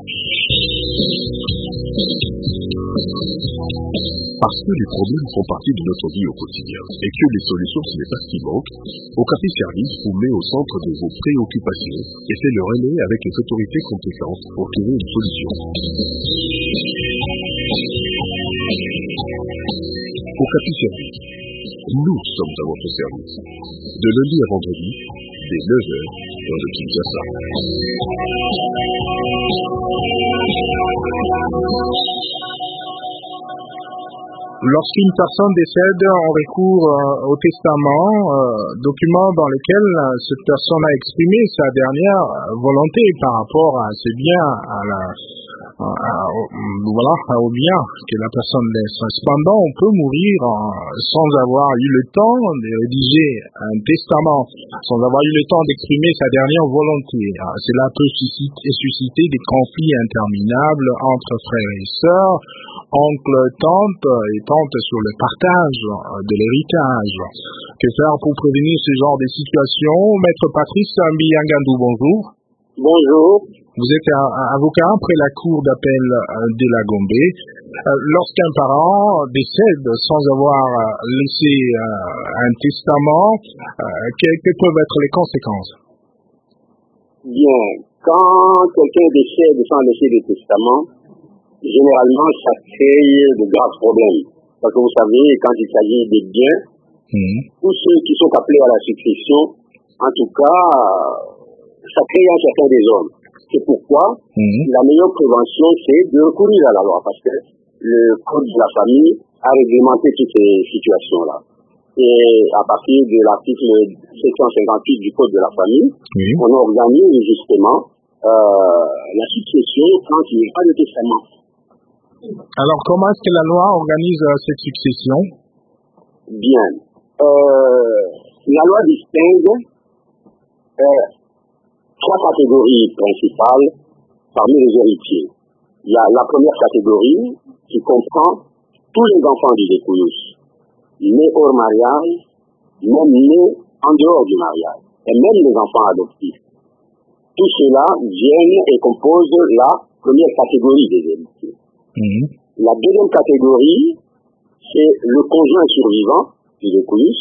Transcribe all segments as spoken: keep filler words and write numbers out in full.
Parce que les problèmes font partie de notre vie au quotidien et que les solutions, ce n'est pas ce qui manque, Okapi Service vous met au centre de vos préoccupations et fait le relais avec les autorités compétentes pour trouver une solution. Okapi Service, nous sommes à votre service. De lundi à vendredi, dès neuf heures, dans le Kinshasa. Lorsqu'une personne décède, on recourt euh, au testament, euh, document dans lequel euh, cette personne a exprimé sa dernière volonté par rapport à ses biens, à la, à, à, au, voilà, au bien que la personne laisse. Cependant, on peut mourir euh, sans avoir eu le temps de rédiger un testament, sans avoir eu le temps d'exprimer sa dernière volonté. Euh, cela peut susciter, susciter des conflits interminables entre frères et sœurs, oncle, tante et tante sur le partage de l'héritage. Que faire pour prévenir ce genre de situations? Maître Patrice Mbiyangandou, bonjour. Bonjour. Vous êtes avocat près la cour d'appel de la Gombe. Lorsqu'un parent décède sans avoir laissé un testament, quelles peuvent être les conséquences? Bien, quand quelqu'un décède sans laisser de testament, généralement, ça crée de graves problèmes. Parce que vous savez, quand il s'agit des biens, mmh. tous ceux qui sont appelés à la succession, en tout cas, ça crée un certain désordre. C'est pourquoi mmh. la meilleure prévention, c'est de recourir à la loi. Parce que le Code de la famille a réglementé toutes ces situations-là. Et à partir de l'article sept cent cinquante-huit du Code de la famille, mmh. on organise justement euh, la succession quand il n'y a pas de testament. Alors, comment est-ce que la loi organise euh, cette succession? Bien. Euh, la loi distingue euh, trois catégories principales parmi les héritiers. Il y a la première catégorie qui comprend tous les enfants du dépouillus, nés hors mariage, même nés en dehors du mariage, et même les enfants adoptifs. Tout cela viennent et composent la première catégorie des héritiers. Mmh. La deuxième catégorie, c'est le conjoint survivant du dépouillus,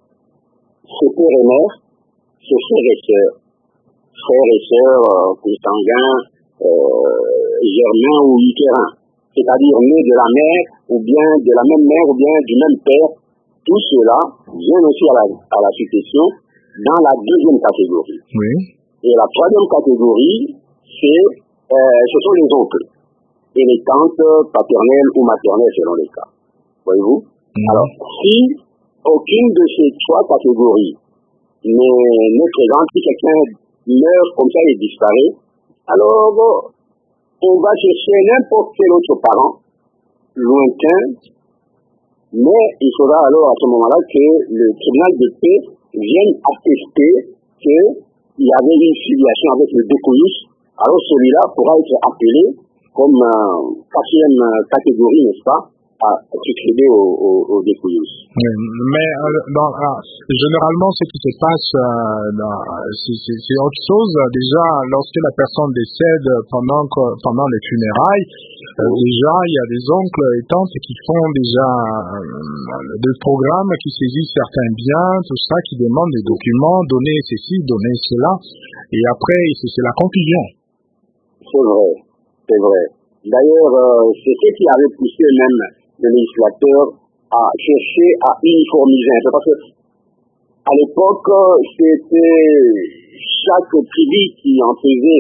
ses pères et mères, ses frères et sœurs, frères et sœurs euh, consanguins, euh, germains ou utérins, c'est-à-dire nés de la mère ou bien de la même mère ou bien du même père. Tout cela vient aussi à la, à la succession dans la deuxième catégorie. Oui. Et la troisième catégorie, c'est, euh, ce sont les oncles et les tantes paternelles ou maternelles selon les cas. Voyez-vous? Mmh. Alors, si aucune de ces trois catégories n'est présente, si quelqu'un meurt comme ça et disparaît, alors on va chercher n'importe quel autre parent lointain, mais il faudra alors à ce moment-là que le tribunal de paix vienne attester qu'il y avait une filiation avec le dépouillus. Alors celui-là pourra être appelé comme euh, quatrième catégorie, n'est-ce pas, à succéder au, au, au dépouillus. Oui, mais euh, dans, ah, généralement, ce qui se passe, euh, c'est autre chose. Déjà, lorsque la personne décède pendant, pendant les funérailles, euh, déjà, il y a des oncles et tantes qui font déjà euh, des programmes qui saisissent certains biens, tout ça, qui demandent des documents, donner ceci, donner cela, et après, c'est la conclusion. C'est vrai. C'est vrai. D'ailleurs, euh, c'est ce qui avait poussé même le législateur à chercher à uniformiser un peu. Parce que à l'époque, c'était chaque tribu qui en faisait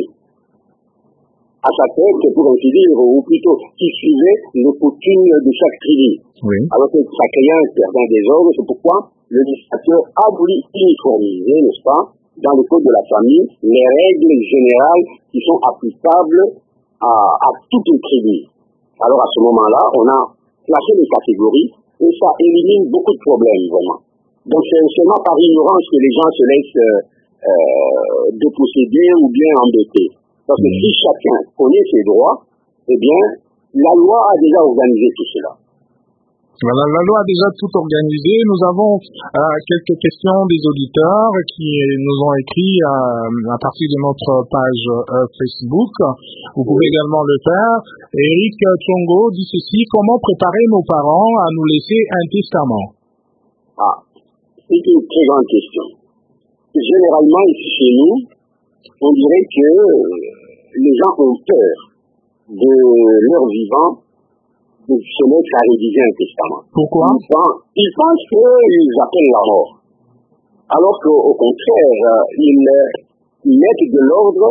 à sa tête, pour ainsi dire, ou plutôt qui suivait les coutumes de chaque tribu. Oui. Alors que ça créait un certain désordre. C'est pourquoi le législateur a voulu uniformiser, n'est-ce pas, dans le code de la famille, les règles générales qui sont applicables À, à toutes les tribus. Alors à ce moment-là, on a classé les catégories et ça élimine beaucoup de problèmes, vraiment. Donc c'est seulement par ignorance que les gens se laissent euh, euh, déposséder ou bien embêter. Parce que si chacun connaît ses droits, eh bien, la loi a déjà organisé tout cela. Voilà, la loi a déjà tout organisé. Nous avons euh, quelques questions des auditeurs qui nous ont écrit euh, à partir de notre page euh, Facebook. Vous pouvez oui. également le faire. Eric Chongo dit ceci: comment préparer nos parents à nous laisser un testament? Ah, c'est une très grande question. Généralement, ici chez nous, on dirait que les gens ont peur de leur vivant de se mettre à rédiger un testament. Pourquoi? Ils pensent, ils pensent qu'ils appellent la mort. Alors qu'au contraire, ils, ils mettent de l'ordre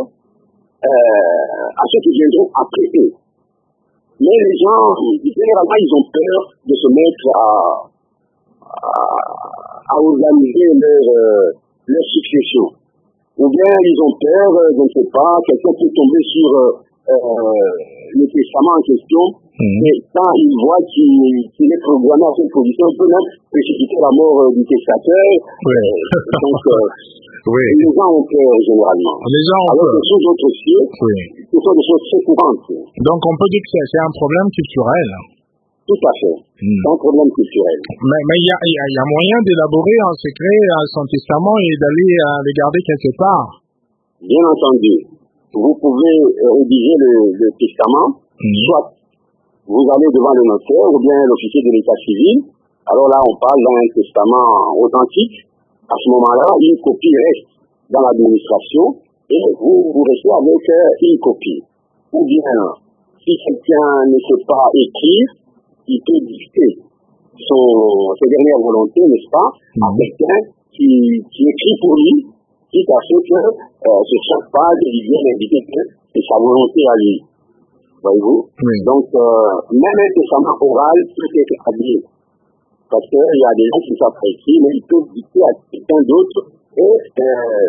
euh, à ceux qui viendront après eux. Mais les gens, généralement, ils ont peur de se mettre à, à, à organiser leur, euh, leur succession. Ou bien ils ont peur, euh, je ne sais pas, quelqu'un peut tomber sur euh, euh, le testament en question. Mmh. Et quand il voit qu'il, qu'il est programmé à cette position, il peut même précipiter la mort euh, du testateur. Oui. Euh, donc, euh, oui. les gens ont peur généralement. Les gens ont Alors peur. que sous d'autres cieux, oui. ce sont des choses très courantes. Donc on peut dire que c'est, c'est un problème culturel. Tout à fait. Mmh. C'est un problème culturel. Mais il y a, y, a, y a moyen d'élaborer en secret son testament et d'aller euh, le garder quelque part. Bien entendu. Vous pouvez euh, rédiger le, le testament, mmh. soit vous allez devant le notaire ou bien l'officier de l'état civil. Alors là, on parle d'un testament authentique. À ce moment-là, une copie reste dans l'administration et vous, vous restez avec euh, une copie. Ou bien, si quelqu'un ne sait pas écrire, il peut dicter son, ses dernières volontés, n'est-ce pas, mmh. à quelqu'un qui, qui écrit pour lui, quitte à ce que euh, sur chaque page, il vienne indiquer que c'est sa volonté à lui. Voyez-vous? Oui. Donc, euh, même un testament oral peut être habillé. Parce qu'il y a des gens qui s'apprécient, mais ils peuvent dicter à quelqu'un d'autre. Et euh,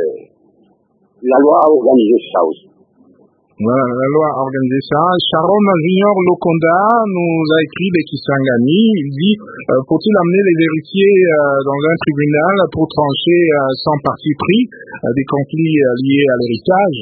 la loi a organisé ça aussi. Voilà, la loi a organisé ça. Sharon Junior Lokonda nous a écrit des Kisangani. Il dit, euh, faut-il amener les héritiers euh, dans un tribunal pour trancher euh, sans parti pris euh, des conflits euh, liés à l'héritage?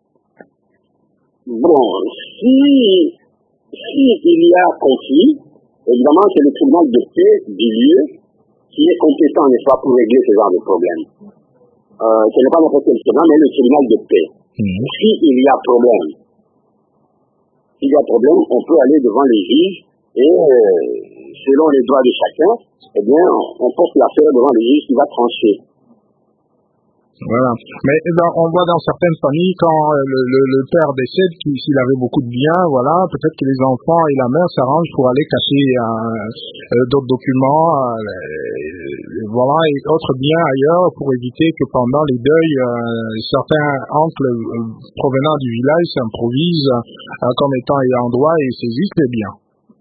Bon, si, si il y a conflit, évidemment, c'est le tribunal de paix du lieu qui est compétent, n'est-ce pas, pour régler ce genre de problème. Euh, ce n'est pas n'importe quel tribunal, mais le tribunal de paix. Mmh. Si il y a problème, s'il y a problème, on peut aller devant les juges et, euh, selon les droits de chacun, eh bien, on porte l'affaire devant le juge qui va trancher. Voilà. Mais dans, on voit dans certaines familles, quand le, le, le père décède, s'il avait beaucoup de biens, voilà, peut-être que les enfants et la mère s'arrangent pour aller cacher euh, euh, d'autres documents, euh, voilà, et autres biens ailleurs pour éviter que pendant les deuils, euh, certains oncles euh, provenant du village s'improvisent euh, comme étant ayant droit et saisissent les biens.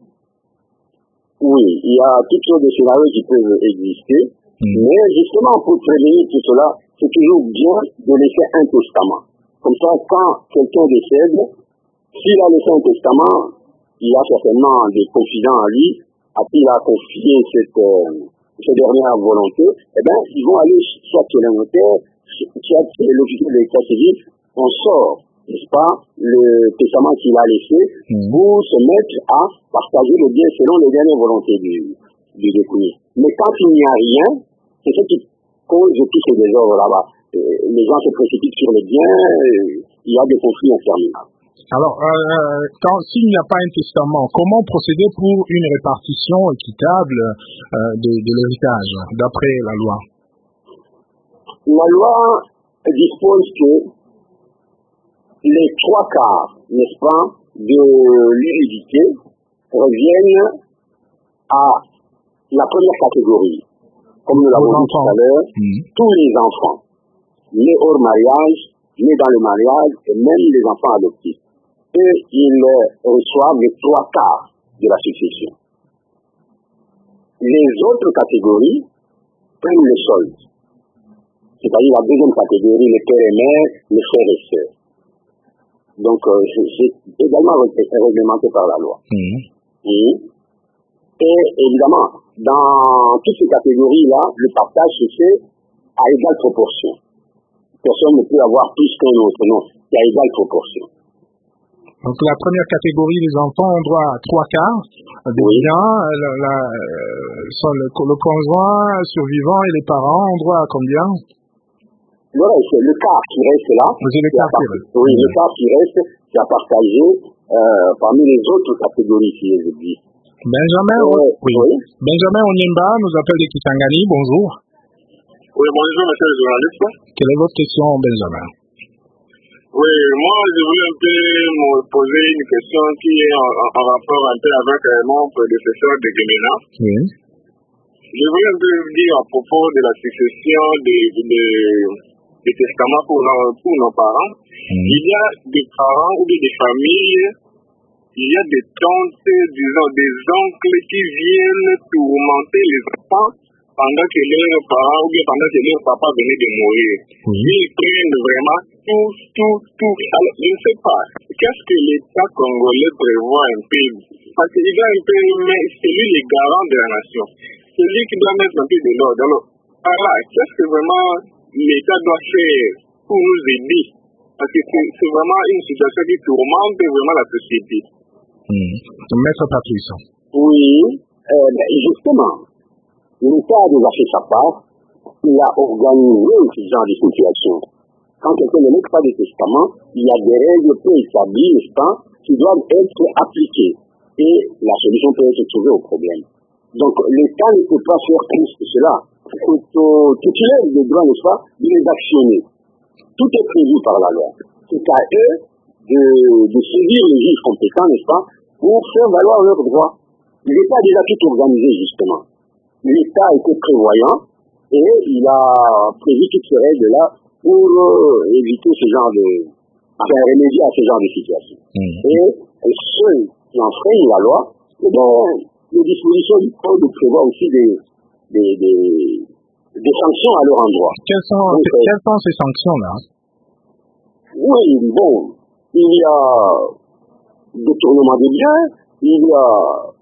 Oui, il y a toutes sortes de scénarios qui peuvent exister, mmh. mais justement pour prévenir tout cela, c'est toujours bien de laisser un testament. Comme ça, quand quelqu'un décède, s'il a laissé un testament, il a certainement des confidents à lui, à qui il a confié cette, euh, cette dernière volonté, eh bien, ils vont aller soit chez le notaire, soit chez l'officier de l'état civil, on sort, n'est-ce pas, le testament qu'il a laissé, mmh. pour se mettre à partager le bien selon les dernières volontés du, du décousu. Mais quand il n'y a rien, c'est ce qui cause tous ces désordres là-bas. Euh, les gens se précipitent sur les biens, euh, il y a des conflits interminables. Alors, euh, quand, s'il n'y a pas un testament, comment procéder pour une répartition équitable euh, de, de l'héritage, d'après la loi? La loi dispose que les trois quarts, n'est-ce pas, de l'hérédité reviennent à la première catégorie. Comme nous l'avons dit tout à l'heure, mmh. tous les enfants, nés hors mariage, nés dans le mariage, et même les enfants adoptifs, eux, ils reçoivent les trois quarts de la succession. Les autres catégories prennent le solde. C'est-à-dire la deuxième catégorie, les pères et mères, les frères et sœurs. Donc, euh, c'est également réglementé par la loi. Mmh. Mmh. Et évidemment, dans toutes ces catégories-là, le partage se fait à égale proportion. Personne ne peut avoir plus qu'un autre, non, c'est à égale proportion. Donc la première catégorie des enfants ont droit à trois quarts, des Oui. biens, la, la, euh, soit le, le conjoint survivant et les parents ont droit à combien? Voilà, c'est le quart qui reste là. C'est le c'est à quart qui part- reste. Oui, le quart qui reste, c'est à partager euh, parmi les autres catégories qui existent. Benjamin, Euh, oui. oui. Benjamin Onyemba nous appelle de Kisangani. Bonjour. Oui, bonjour, monsieur le journaliste. Quelle est votre question, Benjamin? Oui, moi, je voulais un peu me poser une question qui est en, en, en rapport un peu avec euh, mon prédécesseur de Guémena. Oui. Je voulais un peu dire à propos de la succession des de, de testaments pour nos, pour nos parents. Mm. Il y a des parents ou des familles, il y a des tantes, disons, des oncles qui viennent tourmenter les enfants pendant que leurs parents ou bien pendant que leur papa venait de mourir. Oui. Ils prennent vraiment tout, tout, tout. Alors, je ne sais pas, qu'est-ce que l'État congolais prévoit un peu? Parce qu'il a un peu, mais c'est lui le garant de la nation. C'est lui qui doit mettre un peu de l'ordre. Alors, voilà, qu'est-ce que vraiment l'État doit faire pour nous aider? Parce que c'est, c'est vraiment une situation qui tourmente vraiment la société. Mm. Maître Patrice. Oui, euh, ben, justement, l'État a déjà fait sa part. Il a organisé ce genre de situation. Quand quelqu'un ne met pas de testament, il y a des règles préétablies, n'est-ce pas, qui doivent être appliquées. Et la solution peut être trouvée au problème. Donc, l'État ne peut pas faire plus que cela. C'est au titulaire des droits, n'est-ce pas, de les actionner. Tout est prévu par la loi. C'est à eux de, de saisir les juges compétents, n'est-ce pas, pour faire valoir leurs droits. L'État a déjà tout organisé, justement. L'État a été prévoyant et il a prévu toutes ces règles-là pour euh, éviter ce genre de... enfin, remédier à ce genre de situation. Mm. Et, et ceux qui enfreignent la loi, eh bien, les dispositions du code prévoient aussi des, des, des, des sanctions à leur endroit. Quelles sont, Donc, euh, quelles sont ces sanctions-là? Oui, bon, il y a détournement des biens, il y a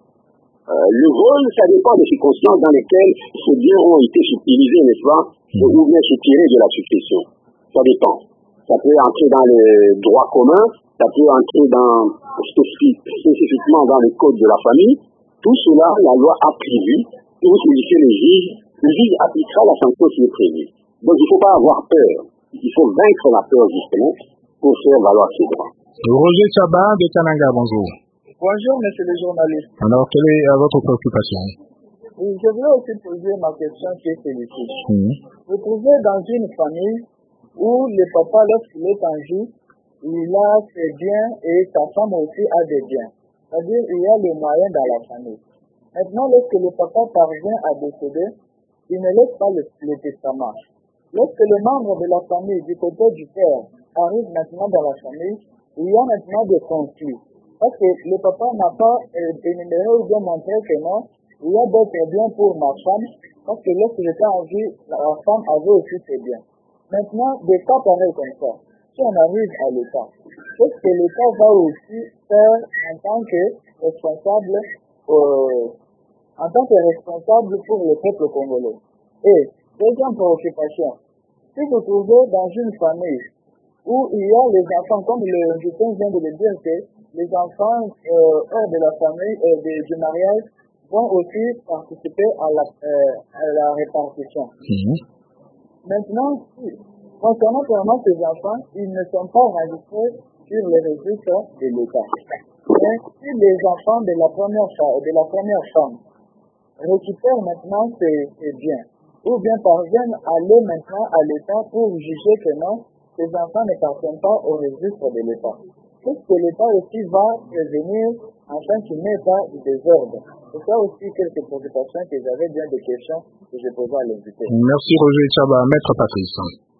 euh, le vol, ça dépend des circonstances dans lesquelles ces biens ont été utilisés, n'est-ce pas, Mm. ou bien soutirer de la succession. Ça dépend. Ça peut entrer dans le droit commun, ça peut entrer dans, spécifiquement dans le code de la famille. Tout cela, la loi a prévu. Pour solliciter le juge, le juge appliquera la sanction qui est prévue. Donc il ne faut pas avoir peur. Il faut vaincre la peur, justement, pour faire valoir ses droits. Roger Chaba de Kananga, bonjour. Bonjour, monsieur le journaliste. Alors, quelle est euh, votre préoccupation? Oui, je voulais aussi poser ma question qui est celle-ci. Mm. Vous trouvez dans une famille où le papa, lorsqu'il est en vie, il a ses biens et sa femme aussi a des biens. C'est-à-dire il y a les moyens dans la famille. Maintenant, lorsque le papa parvient à décéder, il ne laisse pas le, le testament. Lorsque le membre de la famille du côté du père arrive maintenant dans la famille, il y a maintenant des conflits. Parce que le papa n'a pas euh, énuméré ou bien montré que non, il y a d'autres biens pour ma femme, parce que lorsque j'étais en vie, la femme avait aussi ses biens. Maintenant, des cas pareils comme ça, si on arrive à l'État, est-ce que l'État va aussi faire en tant que responsable, euh, en tant que responsable pour le peuple congolais? Et, deuxième préoccupation, si vous trouvez dans une famille où il y a les enfants, comme le Justin vient de le dire, que les enfants euh, hors de la famille et de, du mariage vont aussi participer à la, euh, à la répartition. Mm. Maintenant, si, concernant vraiment ces enfants, ils ne sont pas enregistrés sur les registres de l'État. Mais si les enfants de la première, de la première femme récupèrent maintenant ces, ces biens, ou bien parviennent à aller maintenant à l'État pour juger que non, ces enfants n'appartiennent pas au registre de l'État. Est-ce que l'État aussi va prévenir afin qu'il n'y ait pas de désordre? C'est ça aussi quelques préoccupations que j'avais, bien des questions que je posais à l'invité. Merci Roger Chaba. Maître Patrice.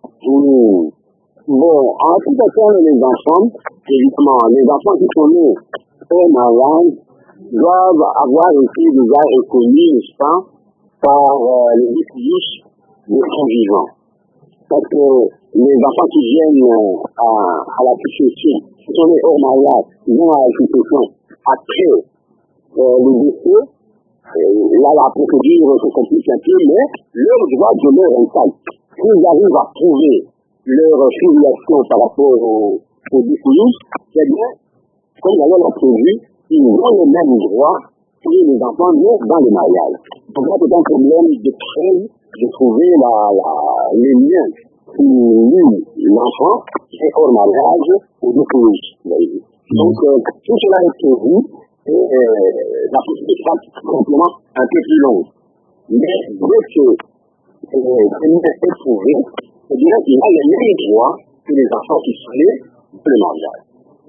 Mmh. Bon, en ce qui concerne les enfants, évidemment, les enfants qui sont nés au mariage doivent avoir été déjà reconnus, n'est-ce pas, par euh, les époux de son vivant. Parce que les enfants qui viennent euh, à, à la succession, qui sont nés au mariage, ils vont à la succession après euh, le décès. Euh, là, la procédure se complique un peu, mais leur droit demeure intact. S'ils arrivent à prouver leur filiation par rapport aux au dépouilles, c'est bien, comme la loi l'a prévu, ils ont le même droit et les enfants naissent dans les mariages. Donc là, c'est un problème de crème de trouver la, la, les liens qui lient l'enfant et hors mariage ou d'épouse. Donc, euh, tout cela est prévu et euh, la possibilité sera simplement un peu plus longue. Mais dès que euh, c'est est trouvé, eh bien, il a les mêmes droits que les enfants qui sont nés de le mariage.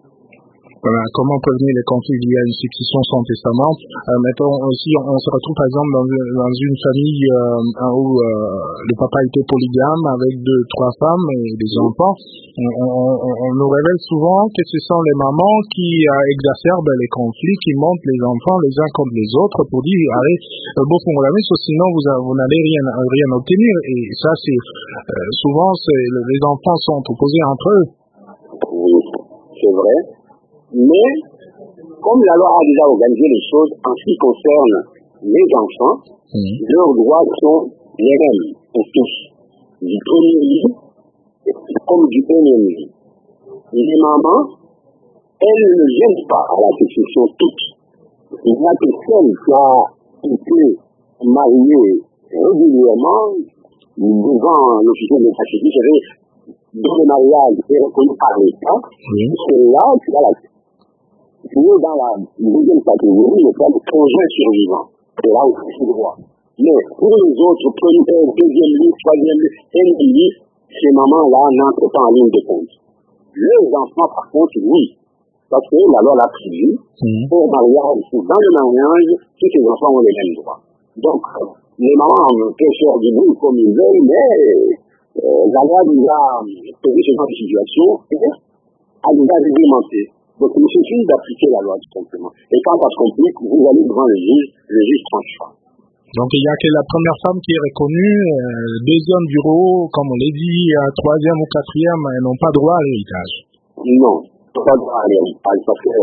Voilà, comment prévenir les conflits liés à une succession sans testament. Euh, mettons aussi, on, on se retrouve par exemple dans, dans une famille euh, où euh, le papa était polygame avec deux, trois femmes et des oui. enfants. On, on, on nous révèle souvent que ce sont les mamans qui euh, exacerbent les conflits, qui montent les enfants les uns contre les autres pour dire, allez, euh, bon, pour la sinon vous, vous n'allez rien, rien obtenir. Et ça, c'est euh, souvent, c'est, les enfants sont opposés entre eux. Oui, c'est vrai. Mais, comme la loi a déjà organisé les choses en ce qui concerne les enfants, mmh. leurs droits sont les mêmes pour tous, du premier lit comme du premier lit. Les mamans, elles ne viennent pas à la succession toutes. Il n'y a que celle qui a été mariée régulièrement devant le système de sacrifice, dont le mariage est reconnu par l'État, mmh. c'est là qu'il y a la qui est dans la deuxième catégorie, le cas de conjoint survivant. C'est là où c'est le droit. Mais pour les autres, premier, deuxième lit, troisième lit, cinquième lit, ces mamans-là n'entrent pas en ligne de compte. Les enfants, par contre, oui. Parce que la loi l'a prévu, mmh. au mariage, dans le mariage, tous les enfants ont les mêmes droits. Donc, les mamans peuvent faire du bruit comme ils veulent, mais euh, la loi nous a prévu ce genre de situation et a déjà réglementé. Donc, il suffit d'appliquer la loi, tout simplement. Et quand ça se complique, vous allez devant le juge, le juge tranchera. Donc, il n'y a que la première femme qui est reconnue, euh, deuxième bureau, comme on l'a dit, euh, troisième ou quatrième, elles n'ont pas droit à l'héritage. Non, pas droit à l'héritage, parce que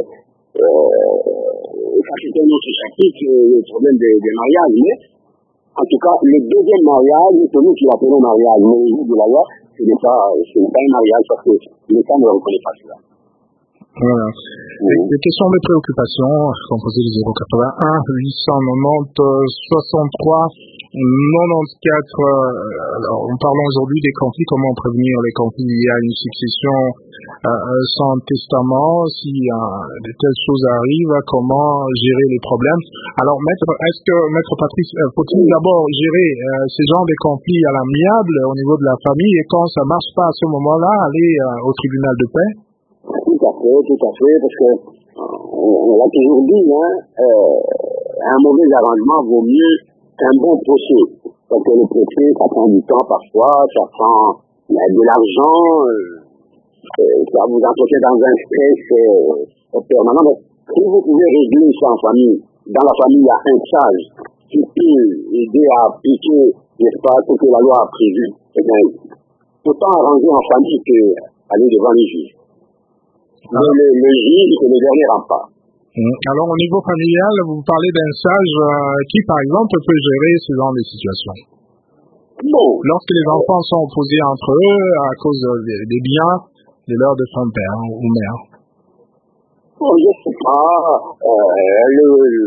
euh, ça c'est un autre chapitre, le problème des, des mariages, mais en tout cas, le deuxième mariage, c'est nous qui l'appelons mariage, mais au niveau de la loi, ce n'est pas, ce n'est pas un mariage, parce que l'État ne reconnaît pas cela. Voilà. Les, les questions de préoccupation, composées du zéro quatre-vingt-un, huit cent quatre-vingt-dix, soixante-trois, quatre-vingt-quatorze. Alors, on parle aujourd'hui des conflits, comment prévenir les conflits liés à une succession euh, sans testament, si euh, de telles choses arrivent, comment gérer les problèmes. Alors, maître, est-ce que, maître Patrice, euh, faut-il d'abord gérer euh, ces genres de conflits à l'amiable au niveau de la famille et quand ça marche pas à ce moment-là, aller euh, au tribunal de paix? Tout à fait, tout à fait, parce que on, on l'a toujours dit, hein, euh, un mauvais arrangement vaut mieux qu'un bon procès. Parce que le procès, ça prend du temps parfois, ça prend euh, de l'argent, euh, ça vous entretient dans un stress euh, permanent. Mais si vous pouvez régler ça en famille, dans la famille, il y a un sage qui peut aider à appliquer, n'est-ce pas, ce que la loi a prévu. Eh bien, autant arranger en famille qu'aller devant les juges. Le, le, le juge, c'est le dernier rempart. Alors, au niveau familial, vous parlez d'un sage euh, qui, par exemple, peut gérer ce genre de situation. Bon. Lorsque les enfants sont opposés entre eux à cause des, des biens de leur défunt père ou mère. Bon, je ne sais pas. Euh, le,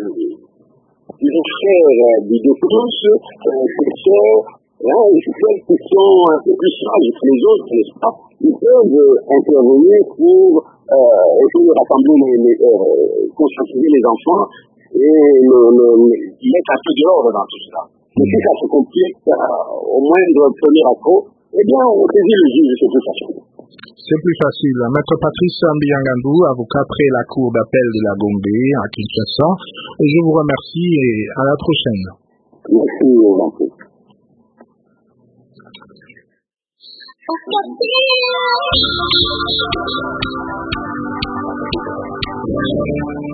le frère des deux tous, euh, ses sœurs, hein, celles qui sont un peu plus sages que les autres, n'est-ce pas, ils peuvent intervenir pour Euh, essayer de rassembler les, les euh, conscientiser les enfants et le, le, le, mettre un peu de l'ordre dans tout cela. Et si ça se complique euh, au moindre premier accro, eh bien, on saisit le juge, c'est plus facile. C'est plus facile. Maître Patrice Mbiyangandou, avocat près la cour d'appel de la Gombe à Kinshasa. Je vous remercie et à la prochaine. Merci, Jean-Pierre. Thank you.